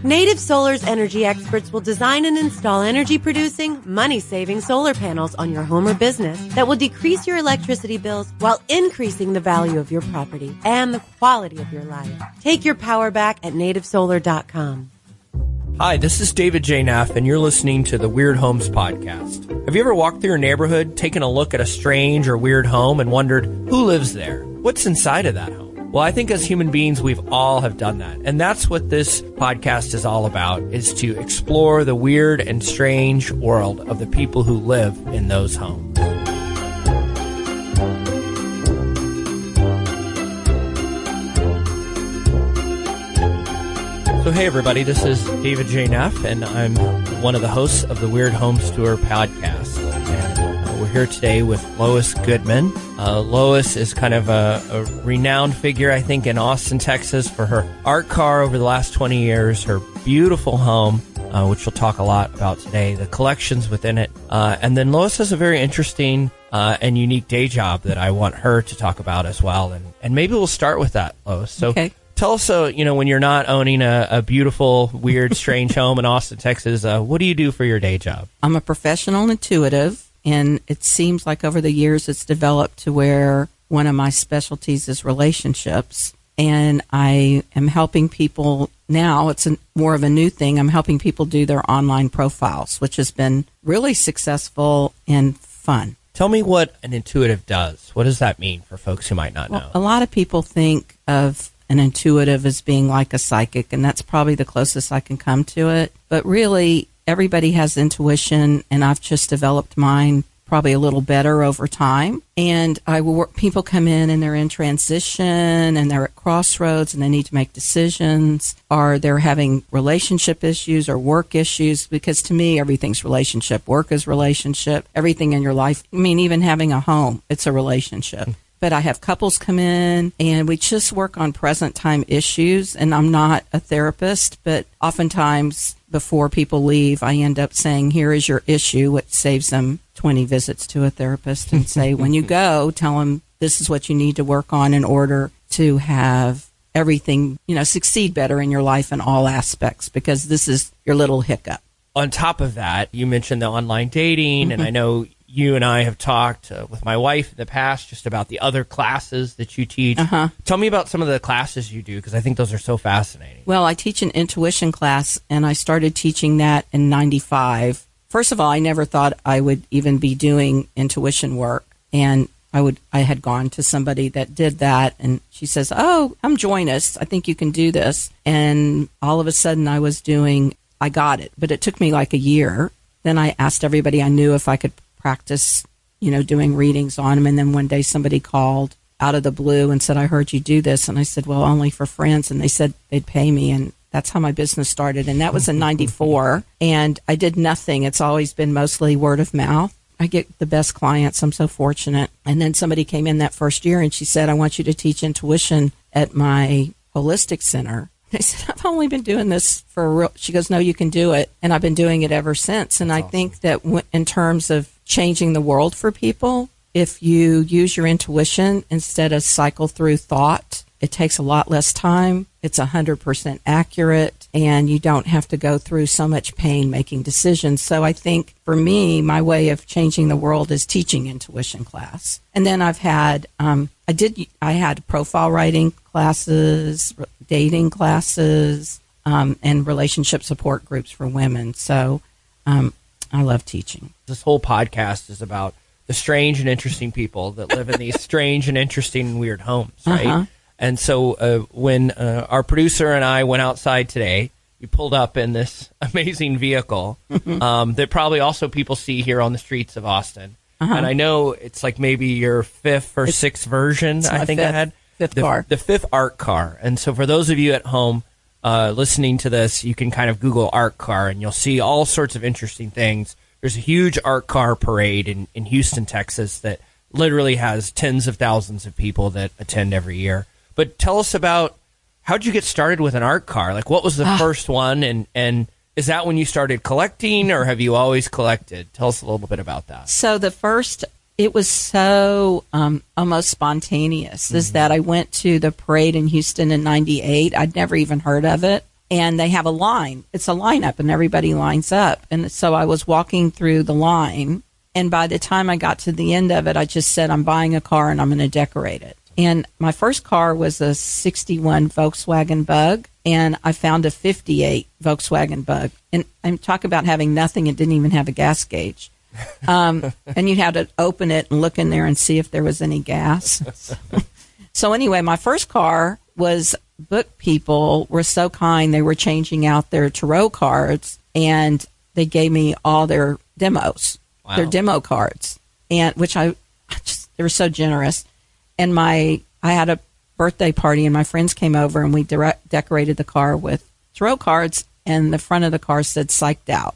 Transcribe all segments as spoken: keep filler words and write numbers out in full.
Native Solar's energy experts will design and install energy-producing, money-saving solar panels on your home or business that will decrease your electricity bills while increasing the value of your property and the quality of your life. Take your power back at native solar dot com. Hi, this is David J. Neff, and you're listening to the Weird Homes Podcast. Have you ever walked through your neighborhood, taken a look at a strange or weird home, and wondered, who lives there? What's inside of that home? Well, I think as human beings, we've all have done that. And that's what this podcast is all about, is to explore the weird and strange world of the people who live in those homes. So, hey, everybody, this is David J. Neff, and I'm one of the hosts of the Weird Homes Tour podcast. And uh, we're here today with Lois Goodman. Uh, Lois is kind of a, a renowned figure, I think, in Austin, Texas for her art car over the last twenty years, her beautiful home, uh, which we'll talk a lot about today, the collections within it. Uh, and then Lois has a very interesting uh, and unique day job that I want her to talk about as well. And, and maybe we'll start with that, Lois. So okay. Tell us, uh, you know, when you're not owning a, a beautiful, weird, strange home in Austin, Texas, uh, what do you do for your day job? I'm a professional intuitive, and it seems like over the years it's developed to where one of my specialties is relationships. And I am helping people now. It's a, more of a new thing. I'm helping people do their online profiles, which has been really successful and fun. Tell me what an intuitive does. What does that mean for folks who might not well, know? A lot of people think of an intuitive as being like a psychic, and that's probably the closest I can come to it. But really, everybody has intuition, and I've just developed mine probably a little better over time. And I work, people come in and they're in transition and they're at crossroads and they need to make decisions, or they're having relationship issues or work issues, because to me, everything's relationship. Work is relationship. Everything in your life. I mean, even having a home, it's a relationship. But I have couples come in, and we just work on present time issues. And I'm not a therapist, but oftentimes before people leave, I end up saying, here is your issue, which saves them twenty visits to a therapist, and say, when you go, tell them this is what you need to work on in order to have everything, you know, succeed better in your life in all aspects, because this is your little hiccup. On top of that, you mentioned the online dating, mm-hmm. and I know you and I have talked uh, with my wife in the past just about the other classes that you teach. Uh-huh. Tell me about some of the classes you do, because I think those are so fascinating. Well, I teach an intuition class, and I started teaching that in ninety-five. First of all, I never thought I would even be doing intuition work, and I would I had gone to somebody that did that, and she says, oh, come join us. I think you can do this. And all of a sudden I was doing, I got it, but it took me like a year. Then I asked everybody I knew if I could practice, you know, doing readings on them. And then one day somebody called out of the blue and said, I heard you do this. And I said, well, only for friends. And they said they'd pay me. And that's how my business started. And that was in ninety-four. And I did nothing. It's always been mostly word of mouth. I get the best clients. I'm so fortunate. And then somebody came in that first year and she said, I want you to teach intuition at my holistic center. I said, I've only been doing this for a real, she goes, no, you can do it. And I've been doing it ever since. And That's I awesome. think that w- in terms of changing the world for people, if you use your intuition instead of cycle through thought, it takes a lot less time. It's one hundred percent accurate, and you don't have to go through so much pain making decisions. So I think for me, my way of changing the world is teaching intuition class. And then I've had, um, I did, I had profile writing classes, dating classes, um, and relationship support groups for women. So um, I love teaching. This whole podcast is about the strange and interesting people that live in these strange and interesting and weird homes, right? Uh-huh. And so uh, when uh, our producer and I went outside today, we pulled up in this amazing vehicle mm-hmm. um, that probably also people see here on the streets of Austin. Uh-huh. And I know it's like maybe your fifth or it's, sixth version, I think fifth, I had. Fifth the, car. The fifth art car. And so for those of you at home uh, listening to this, you can kind of Google art car and you'll see all sorts of interesting things. There's a huge art car parade in, in Houston, Texas that literally has tens of thousands of people that attend every year. But tell us about, how'd you get started with an art car? Like, what was the ah. first one? And, and is that when you started collecting, or have you always collected? Tell us a little bit about that. So the first, it was so um, almost spontaneous, mm-hmm. is that I went to the parade in Houston in ninety-eight. I'd never even heard of it. and they have a line. It's a lineup, and everybody lines up. And so I was walking through the line, and by the time I got to the end of it, I just said, I'm buying a car and I'm going to decorate it. And my first car was a sixty-one Volkswagen Bug, and I found a fifty-eight Volkswagen Bug. And I'm talking about having nothing. It didn't even have a gas gauge. Um, and you had to open it and look in there and see if there was any gas. So anyway, my first car was, book people were so kind. They were changing out their tarot cards, and they gave me all their demos, wow. their demo cards, and which I, I just, they were so generous. And my, I had a birthday party, and my friends came over, and we direct, decorated the car with tarot cards, and the front of the car said "psyched out."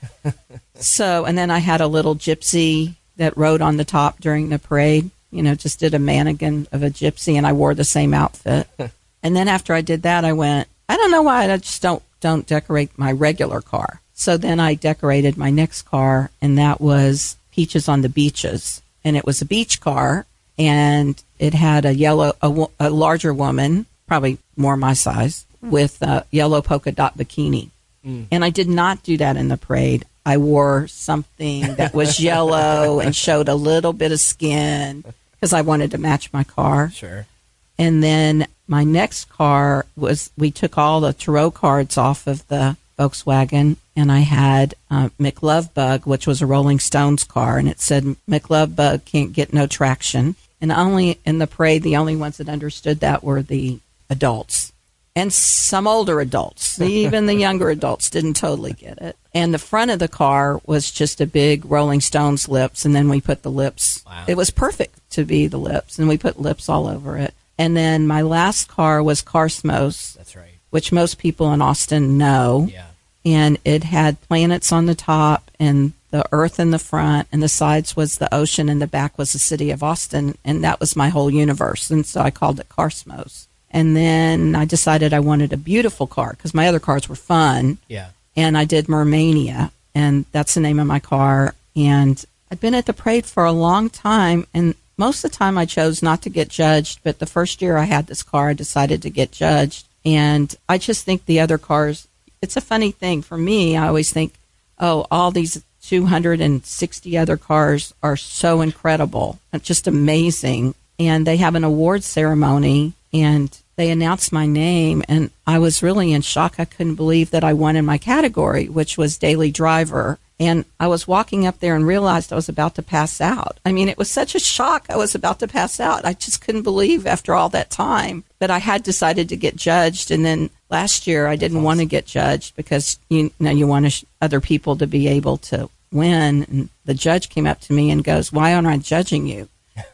So, and then I had a little gypsy that rode on the top during the parade. You know, just did a mannequin of a gypsy, and I wore the same outfit. And then after I did that, I went, I don't know why I just don't don't decorate my regular car. So then I decorated my next car, and that was Peaches on the Beaches, and it was a beach car. And it had a yellow, a, a larger woman, probably more my size, with a yellow polka dot bikini. Mm. And I did not do that in the parade. I wore something that was yellow and showed a little bit of skin because I wanted to match my car. Sure. And then my next car was, we took all the tarot cards off of the Volkswagen, and I had uh, McLovebug, which was a Rolling Stones car, and it said McLovebug can't get no traction. And only in the parade, the only ones that understood that were the adults and some older adults. Even the younger adults didn't totally get it. And the front of the car was just a big Rolling Stones lips, and then we put the lips. Wow. It was perfect to be the lips, and we put lips all over it. And then my last car was Carsmos. That's right. Which most people in Austin know. Yeah. And it had planets on the top and the earth in the front, and the sides was the ocean, and the back was the city of Austin, and that was my whole universe. And so I called it Carsmos. And then I decided I wanted a beautiful car because my other cars were fun. Yeah. And I did Mermania, and that's the name of my car. And I'd been at the parade for a long time, and most of the time I chose not to get judged, but the first year I had this car, I decided to get judged. And I just think the other cars, it's a funny thing. For me, I always think, oh, all these two hundred sixty other cars are so incredible. It's just amazing. And they have an award ceremony, and they announced my name, and I was really in shock. I couldn't believe that I won in my category, which was daily driver. And I was walking up there and realized I was about to pass out. I mean, it was such a shock. I was about to pass out. I just couldn't believe after all that time. But I had decided to get judged. And then last year I didn't awesome. want to get judged because, you know, you want sh- other people to be able to win. And the judge came up to me and goes, "Why aren't I judging you?"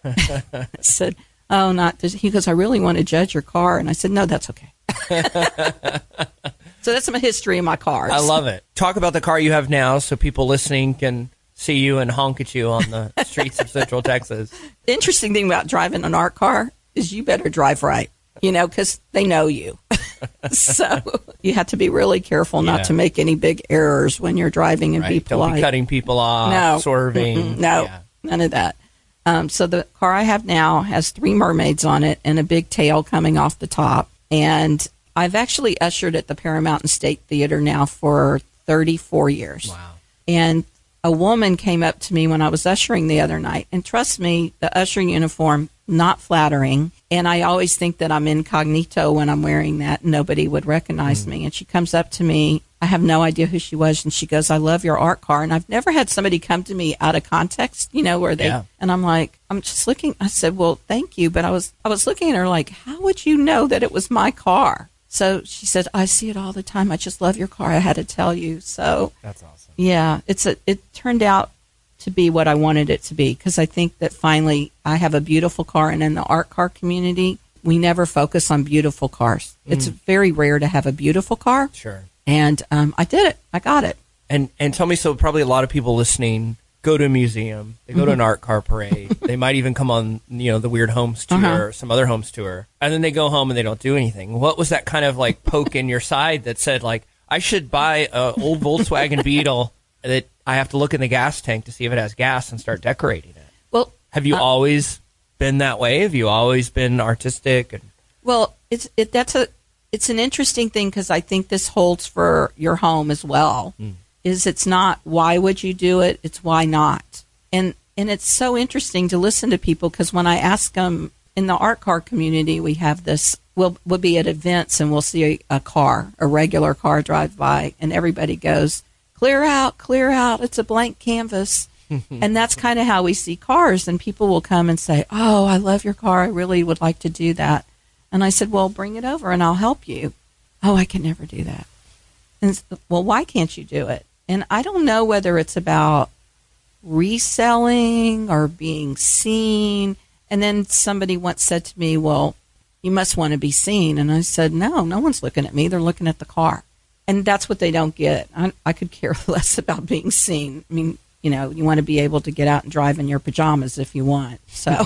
I said, "Oh, not this." He goes, "I really want to judge your car." And I said, "No, that's okay." So that's my history of my cars. I love it. Talk about the car you have now so people listening can see you and honk at you on the streets of Central Texas. The interesting thing about driving an art car is you better drive right, you know, because they know you. So you have to be really careful not yeah. to make any big errors when you're driving and right. be polite. Don't be cutting people off, no. swerving. Mm-mm. No, yeah. none of that. Um, so the car I have now has three mermaids on it and a big tail coming off the top. And I've actually ushered at the Paramount State Theater now for thirty-four years. Wow. And a woman came up to me when I was ushering the other night. And trust me, the ushering uniform, not flattering. And I always think that I'm incognito when I'm wearing that. And nobody would recognize mm. me. And she comes up to me. I have no idea who she was. And she goes, "I love your art car." And I've never had somebody come to me out of context, you know, where they, yeah. and I'm like, I'm just looking. I said, "Well, thank you." But I was, I was looking at her like, how would you know that it was my car? So she said, "I see it all the time. I just love your car. I had to tell you." So that's awesome. Yeah, it's a, it turned out to be what I wanted it to be, because I think that finally I have a beautiful car, and in the art car community, we never focus on beautiful cars. Mm. It's very rare to have a beautiful car. Sure. And um, I did it. I got it. And and tell me, so probably a lot of people listening go to a museum, they go mm-hmm. to an art car parade, they might even come on, you know, the Weird Homes tour, uh-huh. or some other homes tour, and then they go home and they don't do anything. What was that kind of like poke in your side that said, like, I should buy a old Volkswagen Beetle that I have to look in the gas tank to see if it has gas and start decorating it? Well, have you uh, always been that way? Have you always been artistic? And well, it's it. That's a it's an interesting thing because I think this holds for your home as well. Mm. Is it's not why would you do it? It's why not. And and it's so interesting to listen to people because when I ask them in the art car community, we have this. We'll we'll be at events and we'll see a, a car, a regular car drive by, and everybody goes, "Clear out, clear out! It's a blank canvas." And that's kind of how we see cars. And people will come and say, "Oh, I love your car. I really would like to do that." And I said, "Well, bring it over and I'll help you." "Oh, I can never do that." And well, why can't you do it? And I don't know whether it's about reselling or being seen. And then somebody once said to me, "Well, you must want to be seen." And I said, "No, no one's looking at me. They're looking at the car." And that's what they don't get. I, I could care less about being seen. I mean, you know, you want to be able to get out and drive in your pajamas if you want. So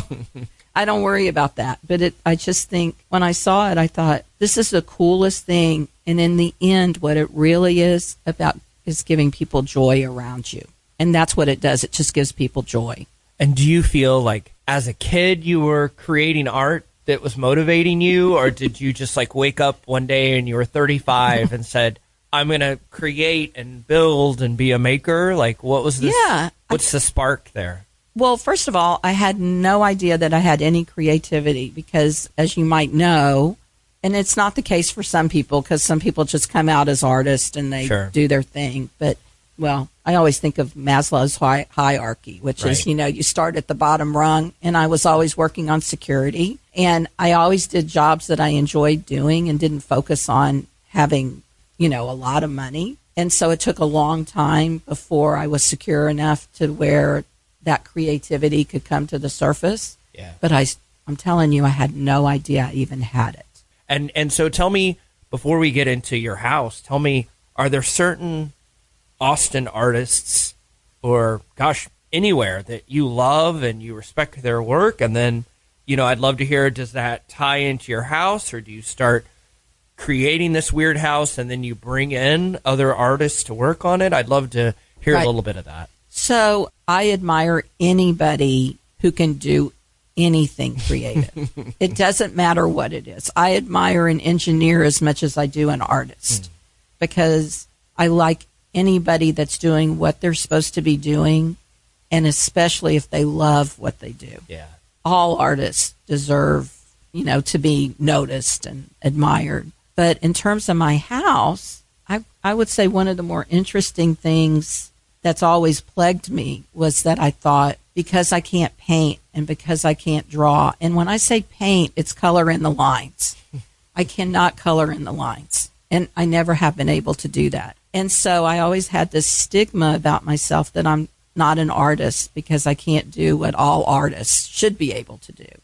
I don't worry about that. But it, I just think when I saw it, I thought, this is the coolest thing. And in the end, what it really is about is giving people joy around you. And that's what it does. It just gives people joy. And do you feel like as a kid you were creating art that was motivating you? Or did you just like wake up one day and you were thirty-five and said, I'm going to create and build and be a maker? Like, what was this? Yeah. What's the spark there? Well, first of all, I had no idea that I had any creativity because, as you might know, and it's not the case for some people because some people just come out as artists and they Sure. do their thing. But, well, I always think of Maslow's hi- hierarchy, which Right. is, you know, you start at the bottom rung, and I was always working on security. And I always did jobs that I enjoyed doing and didn't focus on having, you know, a lot of money. And so it took a long time before I was secure enough to where that creativity could come to the surface. Yeah. But I, I'm telling you, I had no idea I even had it. And and so tell me, before we get into your house, tell me, are there certain Austin artists or, gosh, anywhere that you love and you respect their work? And then, you know, I'd love to hear, does that tie into your house, or do you start creating this weird house and then you bring in other artists to work on it? I'd love to hear Right. a little bit of that. So I admire anybody who can do anything creative. It doesn't matter what it is. I admire an engineer as much as I do an artist mm. because I like anybody that's doing what they're supposed to be doing, and especially if they love what they do. Yeah. All artists deserve, you know, to be noticed and admired. But in terms of my house, I, I would say one of the more interesting things that's always plagued me was that I thought, because I can't paint and because I can't draw, and when I say paint, it's color in the lines. I cannot color in the lines, and I never have been able to do that. And so I always had this stigma about myself that I'm not an artist because I can't do what all artists should be able to do.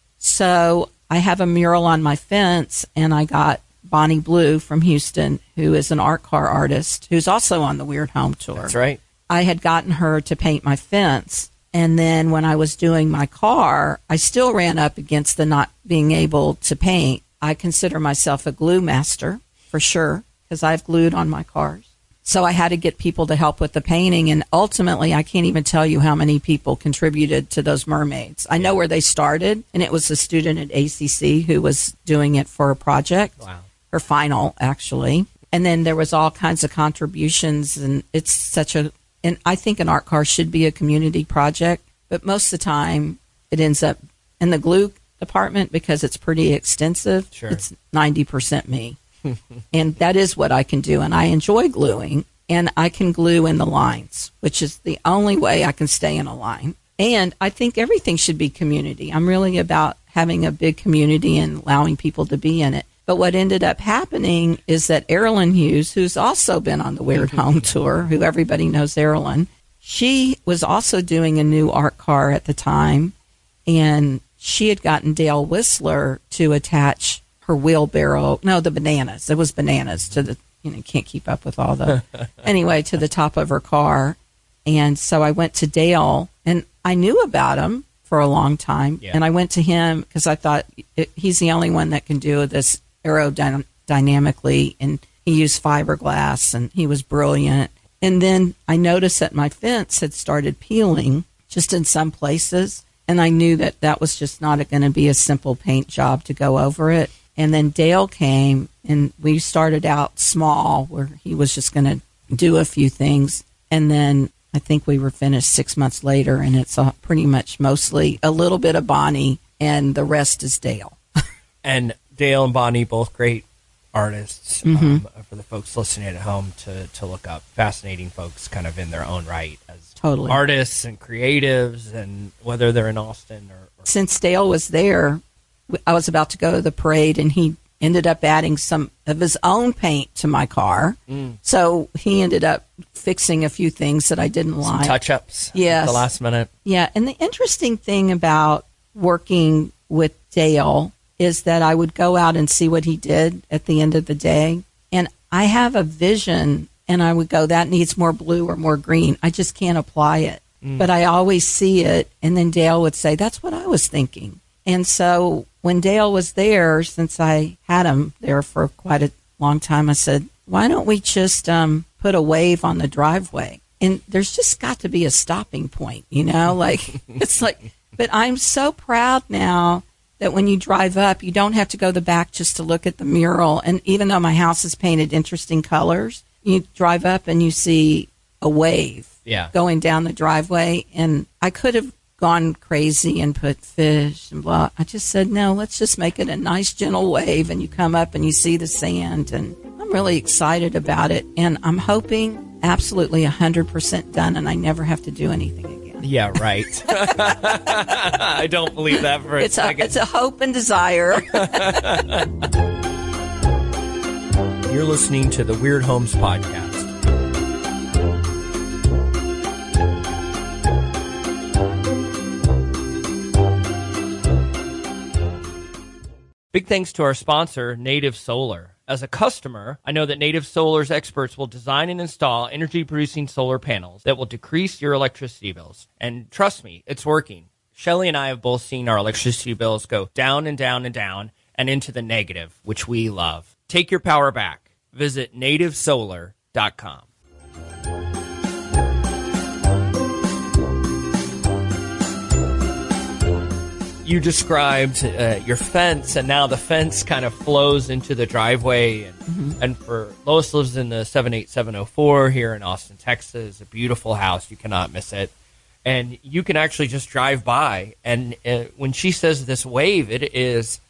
So I have a mural on my fence, and I got Bonnie Blue from Houston, who is an art car artist, who's also on the Weird Home Tour. That's right. I had gotten her to paint my fence, and then when I was doing my car, I still ran up against the not being able to paint. I consider myself a glue master, for sure, because I've glued on my cars. So I had to get people to help with the painting, and ultimately, I can't even tell you how many people contributed to those mermaids. I know where they started, and it was a student at A C C who was doing it for a project. Wow. Her final, actually. And then there was all kinds of contributions, and it's such a, and I think an art car should be a community project, but most of the time it ends up in the glue department because it's pretty extensive. Sure. It's ninety percent me. And that is what I can do. And I enjoy gluing, and I can glue in the lines, which is the only way I can stay in a line. And I think everything should be community. I'm really about having a big community and allowing people to be in it. But what ended up happening is that Erilyn Hughes, who's also been on the Weird Home Tour, who everybody knows Erilyn, she was also doing a new art car at the time, and she had gotten Dale Whistler to attach her wheelbarrow, no, the bananas. It was bananas to the, you know, can't keep up with all the, anyway, to the top of her car. And so I went to Dale, and I knew about him for a long time. Yeah. And I went to him because I thought it, he's the only one that can do this aerodynamically, and he used fiberglass, and he was brilliant. And then I noticed that my fence had started peeling just in some places, and I knew that that was just not going to be a simple paint job to go over it. And then Dale came And we started out small where he was just going to do a few things. And then I think we were finished six months later, and it's uh, pretty much mostly a little bit of Bonnie, and the rest is Dale. And Dale and Bonnie, both great artists, Mm-hmm. um, for the folks listening at home to, to look up. Fascinating folks kind of in their own right as Totally. artists and creatives, and whether they're in Austin or, or Since Dale was there, I was about to go to the parade, and he ended up adding some of his own paint to my car. Mm. So he ended up fixing a few things that I didn't some like. touch-ups Yes. at the last minute. Yeah, and the interesting thing about working with Dale is that I would go out and see what he did at the end of the day, and I have a vision, and I would go, that needs more blue or more green. I just can't apply it. Mm. But I always see it, and then Dale would say, that's what I was thinking. And so when Dale was there, since I had him there for quite a long time, I said, why don't we just um, put a wave on the driveway? And there's just got to be a stopping point, you know? Like, it's like, but I'm so proud now that when you drive up, you don't have to go the back just to look at the mural. And even though my house is painted interesting colors, you drive up and you see a wave Yeah. going down the driveway. And I could have gone crazy and put fish and blah. I just said, no, let's just make it a nice, gentle wave. And you come up and you see the sand. And I'm really excited about it. And I'm hoping absolutely one hundred percent done, and I never have to do anything again. Yeah, right. I don't believe that for a It's a, second. it's a hope and desire. You're listening to the Weird Homes Podcast. Big thanks to our sponsor, Native Solar. As a customer, I know that Native Solar's experts will design and install energy-producing solar panels that will decrease your electricity bills. And trust me, it's working. Shelly and I have both seen our electricity bills go down and down and down and into the negative, which we love. Take your power back. Visit native solar dot com. You described uh, your fence, and now the fence kind of flows into the driveway. And, mm-hmm. and for Lois lives in the seven eight seven oh four here in Austin, Texas. A beautiful house. You cannot miss it. And you can actually just drive by. And uh, when she says this wave, it is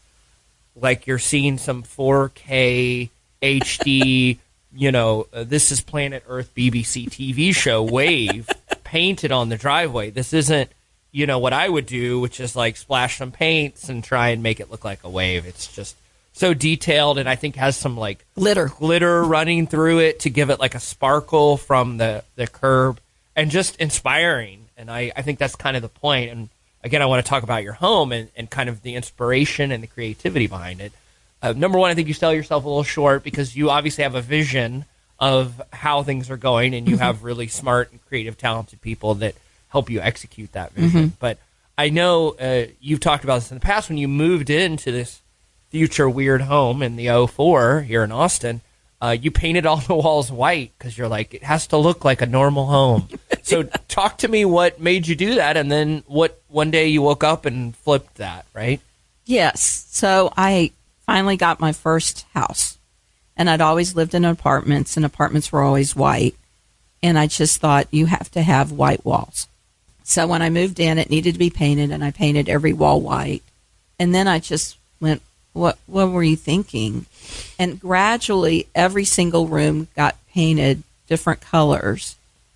like you're seeing some four K H D, you know, uh, This Is Planet Earth B B C T V show wave painted on the driveway. This isn't, you know, what I would do, which is like splash some paints and try and make it look like a wave. It's just so detailed, and I think has some like Glitter. glitter running through it to give it like a sparkle from the, the curb, and just inspiring. And I, I think that's kind of the point. And again, I want to talk about your home and, and kind of the inspiration and the creativity behind it. Uh, number one, I think you sell yourself a little short because you obviously have a vision of how things are going, and you Mm-hmm. have really smart and creative, talented people that help you execute that vision. Mm-hmm. But I know uh, you've talked about this in the past when you moved into this future weird home in the oh four here in Austin. Uh, you painted all the walls white because you're like, it has to look like a normal home. So talk to me what made you do that, and then what one day you woke up and flipped that, right? Yes. So I finally got my first house, and I'd always lived in apartments, and apartments were always white. And I just thought, you have to have white walls. So when I moved in, it needed to be painted, and I painted every wall white. And then I just went, what what were you thinking? And gradually, every single room got painted different colors.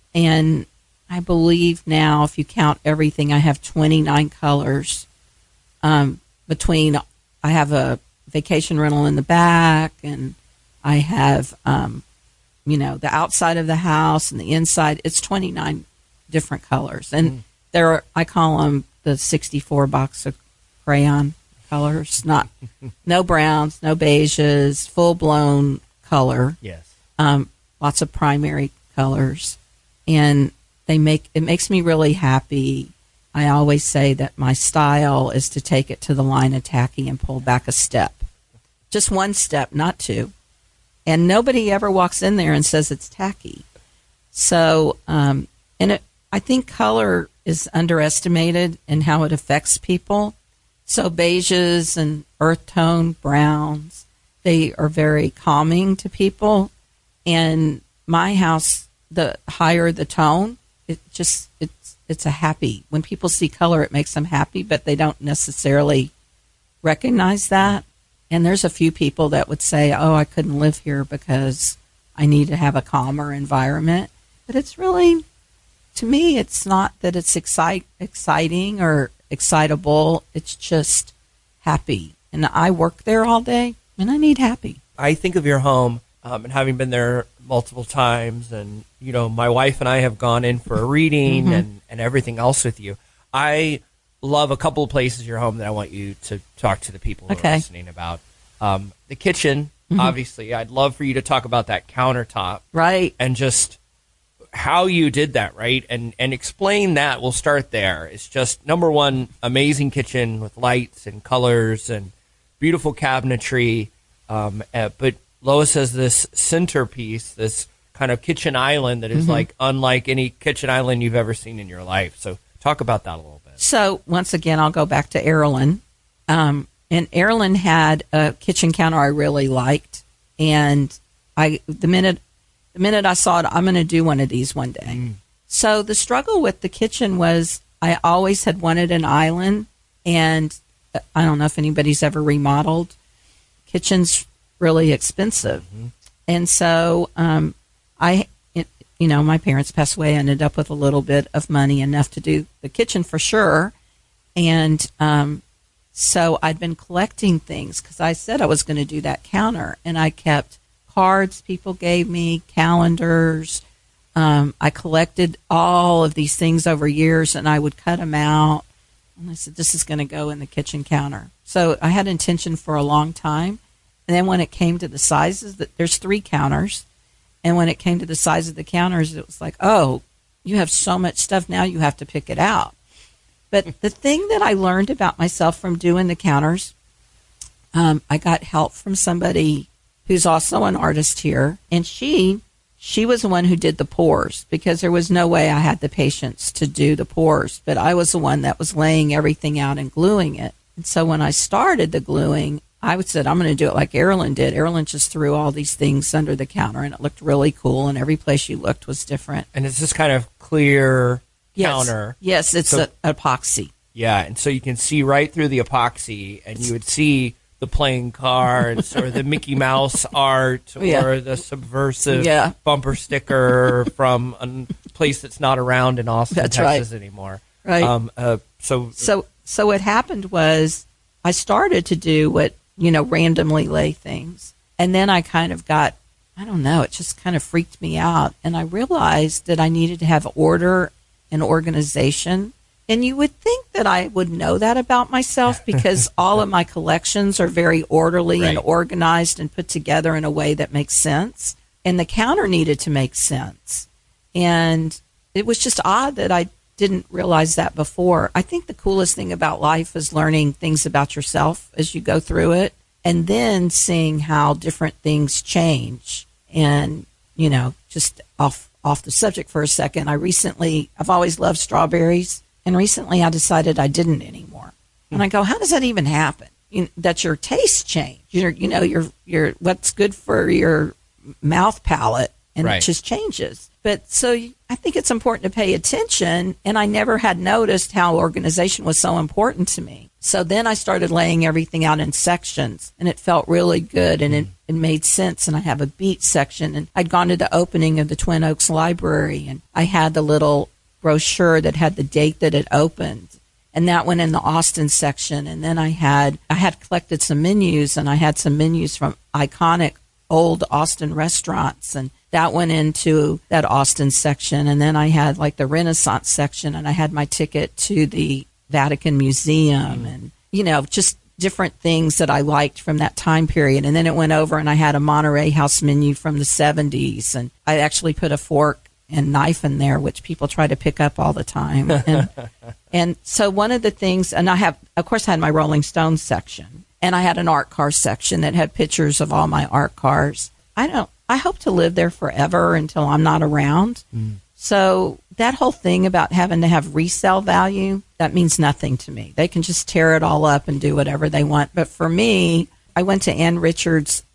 And I believe now, if you count everything, I have twenty-nine colors. Um, between, I have a vacation rental in the back, and I have, um, you know, the outside of the house and the inside. It's twenty-nine different colors. And mm. there are, I call them the sixty-four box of crayon colors. Not, no browns, no beiges, full-blown color. Yes. Um, lots of primary colors. And they make, it makes me really happy. I always say that my style is to take it to the line of tacky and pull back a step. Just one step, not two. And nobody ever walks in there and says it's tacky. So, um, and it, I think color is underestimated in how it affects people. So beiges and earth tone browns they are very calming to people. And my house, the higher the tone, it just it's it's a happy. When people see color, it makes them happy, but they don't necessarily recognize that. And there's a few people that would say, "Oh, I couldn't live here because I need to have a calmer environment." But it's really, to me, it's not that it's excite, exciting or excitable. It's just happy. And I work there all day, and I need happy. I think of your home, um, and having been there multiple times, and, you know, my wife and I have gone in for a reading mm-hmm. and, and everything else with you. I love a couple of places in your home that I want you to talk to the people who okay. are listening about. Um, the kitchen, mm-hmm. obviously. I'd love for you to talk about that countertop. Right. And just how you did that, right? And and explain that. We'll start there. It's just, number one, amazing kitchen with lights and colors and beautiful cabinetry. Um, uh, but Lois has this centerpiece, this kind of kitchen island that is mm-hmm. like unlike any kitchen island you've ever seen in your life. So talk about that a little bit. So once again, I'll go back to Erilyn. Um, and Erilyn had a kitchen counter I really liked. And I the minute the minute I saw it, I'm going to do one of these one day. Mm. So the struggle with the kitchen was I always had wanted an island. And I don't know if anybody's ever remodeled. Kitchen's really expensive. Mm-hmm. And so um, I, it, you know, my parents passed away. I ended up with a little bit of money, enough to do the kitchen for sure. And um, so I'd been collecting things because I said I was going to do that counter. And I kept cards people gave me, calendars. Um, I collected all of these things over years, and I would cut them out. And I said, this is going to go in the kitchen counter. So I had intention for a long time. And then when it came to the sizes, there's three counters. And when it came to the size of the counters, it was like, oh, you have so much stuff now, you have to pick it out. But the thing that I learned about myself from doing the counters, um, I got help from somebody who's also an artist here. And she she was the one who did the pours, because there was no way I had the patience to do the pours. But I was the one that was laying everything out and gluing it. And so when I started the gluing, I would said, I'm going to do it like Erilyn did. Erilyn just threw all these things under the counter, and it looked really cool, and every place you looked was different. And it's this kind of clear yes. counter. Yes, it's so, a, epoxy. Yeah, and so you can see right through the epoxy, and you would see the playing cards or the Mickey Mouse art or yeah. the subversive yeah. bumper sticker from a place that's not around in Austin, that's Texas right. anymore. Right. Um, uh, so, so, so what happened was I started to do what, you know, randomly lay things. And then I kind of got, I don't know, it just kind of freaked me out. And I realized that I needed to have order and organization. And you would think that I would know that about myself, because all of my collections are very orderly right. and organized and put together in a way that makes sense. And the counter needed to make sense. And it was just odd that I didn't realize that before. I think the coolest thing about life is learning things about yourself as you go through it, and then seeing how different things change. And, you know, just off off the subject for a second, I recently, I've always loved strawberries. And recently I decided I didn't anymore. And I go, how does that even happen? You, that your tastes change. Your, you know, your your what's good for your mouth palate, and right. it just changes. But so you, I think it's important to pay attention. And I never had noticed how organization was so important to me. So then I started laying everything out in sections, and it felt really good, and it, it made sense. And I have a beach section, and I'd gone to the opening of the Twin Oaks Library, and I had the little brochure that had the date that it opened, and that went in the Austin section. And then I had I had collected some menus, and I had some menus from iconic old Austin restaurants, and that went into that Austin section. And then I had like the Renaissance section, and I had my ticket to the Vatican Museum, and you know, just different things that I liked from that time period. And then it went over, and I had a Monterey House menu from the seventies, and I actually put a fork and knife in there, which people try to pick up all the time. And, and so one of the things, and I have, of course, I had my Rolling Stones section, and I had an art car section that had pictures of all my art cars. I don't, I hope to live there forever until I'm not around. Mm. So that whole thing about having to have resale value, that means nothing to me. They can just tear it all up and do whatever they want. But for me, I went to Ann Richards'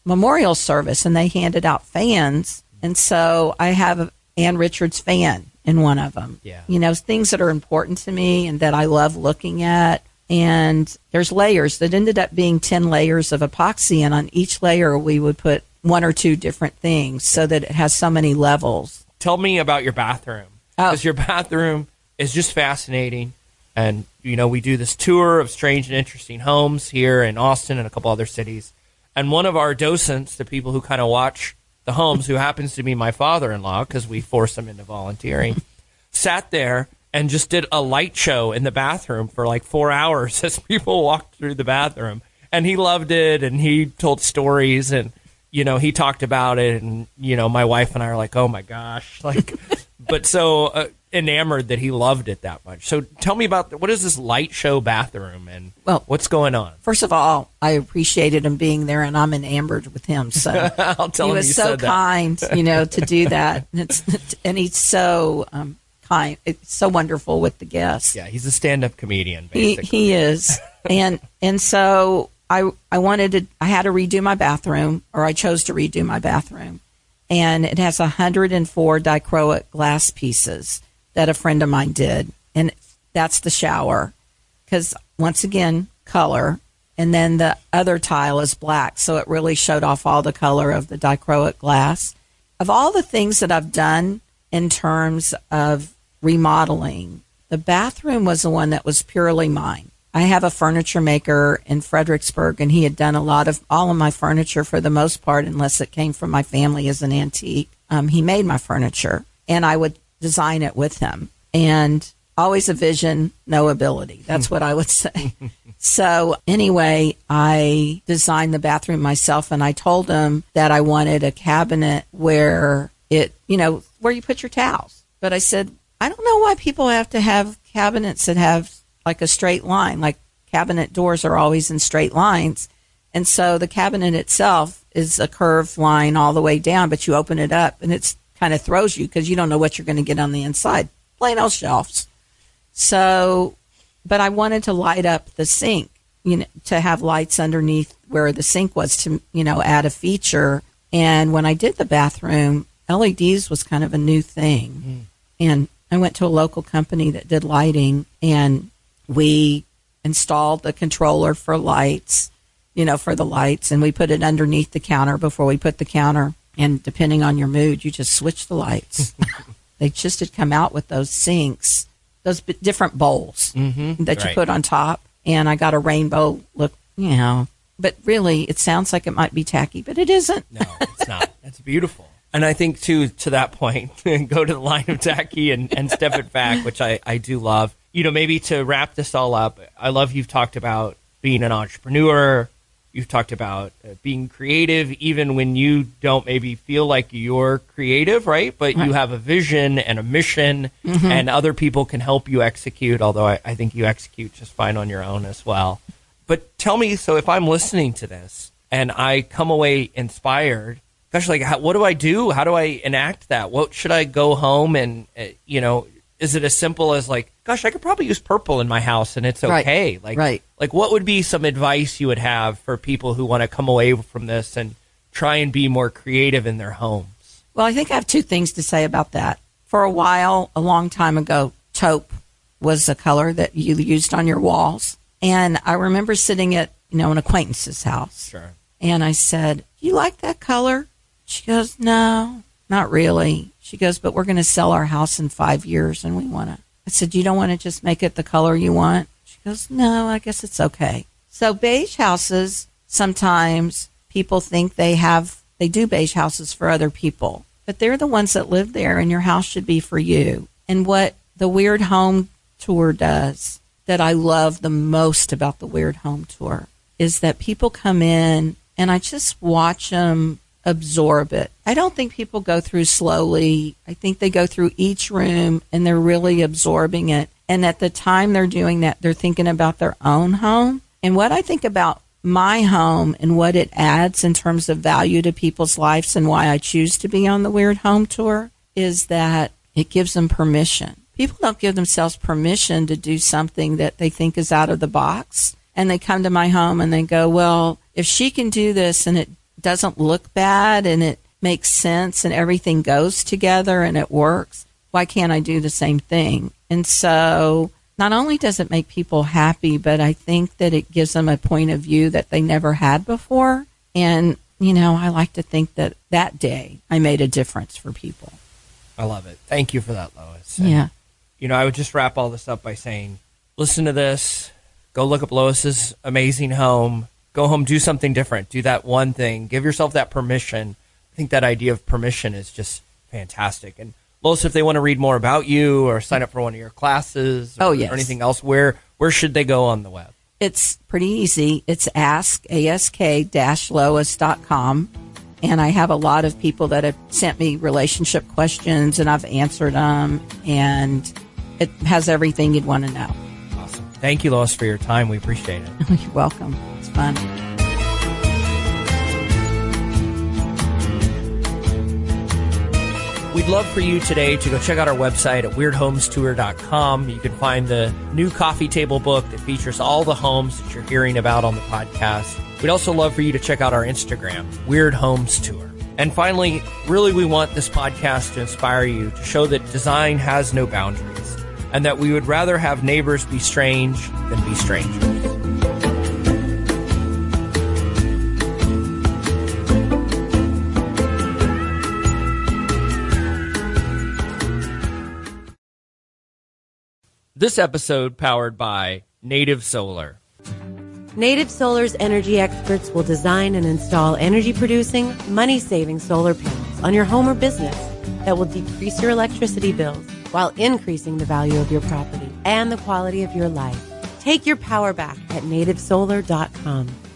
memorial service, and they handed out fans. And so I have a Ann Richards fan in one of them. Yeah. You know, things that are important to me and that I love looking at. And there's layers that ended up being ten layers of epoxy. And on each layer, we would put one or two different things so that it has so many levels. Tell me about your bathroom. Because oh. your bathroom is just fascinating. And, you know, we do this tour of strange and interesting homes here in Austin and a couple other cities. And one of our docents, the people who kind of watch the homes, who happens to be my father-in-law, because we force him into volunteering, sat there and just did a light show in the bathroom for like four hours as people walked through the bathroom. And he loved it, and he told stories, and, you know, he talked about it. And, you know, my wife and I are like, oh, my gosh. Like, but so uh, enamored that he loved it that much. So tell me about, what is this light show bathroom, and well, what's going on? First of all, I appreciated him being there, and I'm enamored with him. So I'll tell he him was you so said kind, that. you know, to do that. And, it's, and he's so um, kind. It's so wonderful with the guests. Yeah, he's a stand-up comedian, He, basically. he is. and and so I I wanted to, I had to redo my bathroom, or I chose to redo my bathroom. And it has one hundred four dichroic glass pieces that a friend of mine did. And that's the shower. Because, once again, color. And then the other tile is black. So it really showed off all the color of the dichroic glass. Of all the things that I've done in terms of remodeling, the bathroom was the one that was purely mine. I have a furniture maker in Fredericksburg, and he had done a lot of, all of my furniture for the most part, unless it came from my family as an antique. Um, he made my furniture, and I would design it with him. And always a vision, no ability. That's what I would say. So anyway, I designed the bathroom myself, and I told him that I wanted a cabinet where it, you know, where you put your towels. But I said, I don't know why people have to have cabinets that have like a straight line. Like, cabinet doors are always in straight lines. And so the cabinet itself is a curved line all the way down, but you open it up and it's kind of throws you because you don't know what you're going to get on the inside. Plain old shelves. So, but I wanted to light up the sink, you know, to have lights underneath where the sink was to, you know, add a feature. And when I did the bathroom, L E Ds was kind of a new thing. Mm. And I went to a local company that did lighting, and we installed the controller for lights, you know, for the lights, and we put it underneath the counter before we put the counter. And depending on your mood, you just switch the lights. They just had come out with those sinks, those b- different bowls mm-hmm, that right. you put on top. And I got a rainbow look, you know, but really it sounds like it might be tacky, but it isn't. No, it's not. It's beautiful. And I think, too, to that point, go to the line of tacky and, and step it back, which I, I do love. You know, maybe to wrap this all up, I love you've talked about being an entrepreneur. You've talked about uh, being creative, even when you don't maybe feel like you're creative, right? But right. you have a vision and a mission, mm-hmm. and other people can help you execute, although I, I think you execute just fine on your own as well. But tell me, so if I'm listening to this and I come away inspired, gosh, like, how, what do I do? How do I enact that? What should I go home and, uh, you know, is it as simple as like, gosh, I could probably use purple in my house and it's okay. Right. Like, right. like what would be some advice you would have for people who want to come away from this and try and be more creative in their homes? Well, I think I have two things to say about that. For a while, a long time ago, taupe was a color that you used on your walls. And I remember sitting at, you know, an acquaintance's house. Sure. And I said, you like that color? She goes, no, not really. She goes, but we're going to sell our house in five years and we want to. I said, you don't want to just make it the color you want? She goes, no, I guess it's okay. So beige houses, sometimes people think they have, they do beige houses for other people, but they're the ones that live there, and your house should be for you. And what the Weird Home Tour does that I love the most about the Weird Home Tour is that people come in and I just watch them absorb it. I don't think people go through slowly. I think they go through each room and they're really absorbing it. And at the time they're doing that, they're thinking about their own home. And what I think about my home and what it adds in terms of value to people's lives and why I choose to be on the Weird Home Tour is that it gives them permission. People don't give themselves permission to do something that they think is out of the box. And they come to my home and they go, well, if she can do this and it doesn't look bad and it makes sense and everything goes together and it works, why can't I do the same thing? And so not only does it make people happy, but I think that it gives them a point of view that they never had before. And, you know, I like to think that that day I made a difference for people. I love it. Thank you for that, Lois. And, yeah. You know, I would just wrap all this up by saying, listen to this, go look up Lois's amazing home, go home, do something different, do that one thing, give yourself that permission. I think that idea of permission is just fantastic. And Lois, if they want to read more about you or sign up for one of your classes or, oh, yes. or anything else, where where should they go on the web? It's pretty easy. It's ask, ask dash lois dot com. And I have a lot of people that have sent me relationship questions, and I've answered them, and it has everything you'd want to know. Awesome. Thank you, Lois, for your time. We appreciate it. You're welcome. It's fun. We'd love for you today to go check out our website at weird homes tour dot com. You can find the new coffee table book that features all the homes that you're hearing about on the podcast. We'd also love for you to check out our Instagram, Weird Homes Tour. And finally, really we want this podcast to inspire you to show that design has no boundaries and that we would rather have neighbors be strange than be strangers. This episode powered by Native Solar. Native Solar's energy experts will design and install energy-producing, money-saving solar panels on your home or business that will decrease your electricity bills while increasing the value of your property and the quality of your life. Take your power back at native solar dot com.